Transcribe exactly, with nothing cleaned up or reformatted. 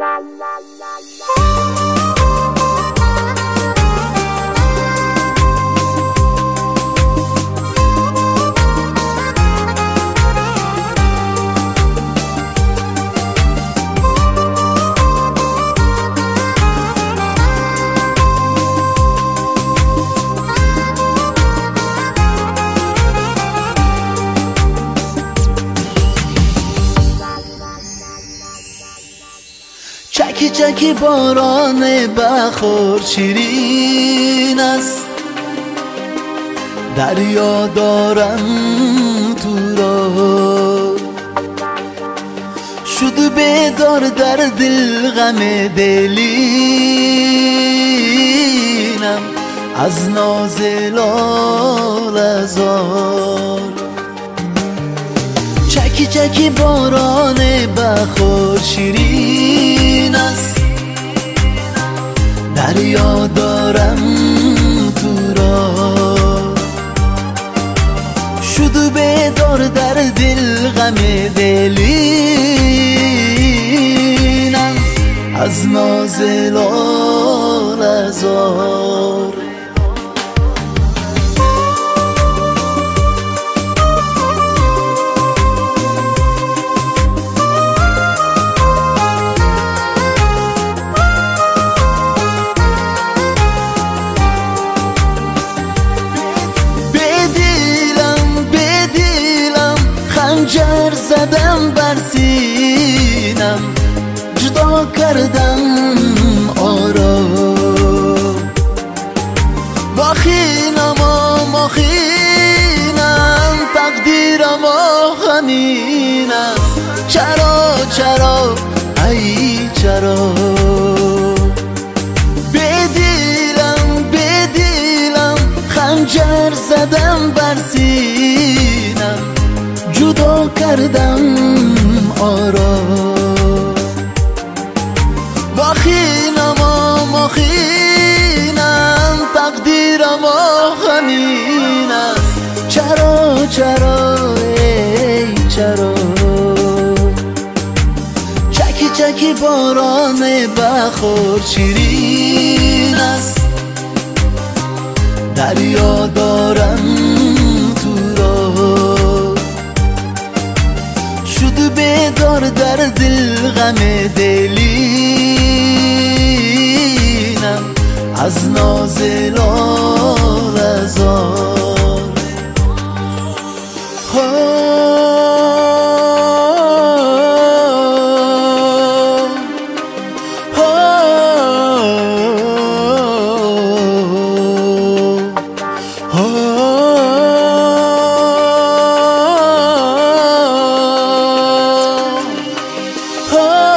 چکی چکی باران بخور شیرین است، دریا دارم تو را شد بیدار در دل غم دلینم از ناز لاله‌زار. چکی چکی باران بخور شیرین است، دریا دارم تو را شد بیدار در دل غم دلینم از ناز لاله‌زار. خنجر زدم بر سینم، جدا کردم آرا با خینم و مخینم، تقدیرم و غمین است. چرا چرا ای چرا بدیلم بدیلم خنجر زدم بر سینم، جدا کردم آرا با خینم و مخینم، تقدیرم و غمین است. چرا چرا ای چرا چکی چکی باران بخور شیرین است، دریا دارم تو را شد بیدار در دل غم دلینم از ناز لاله‌زار. Oh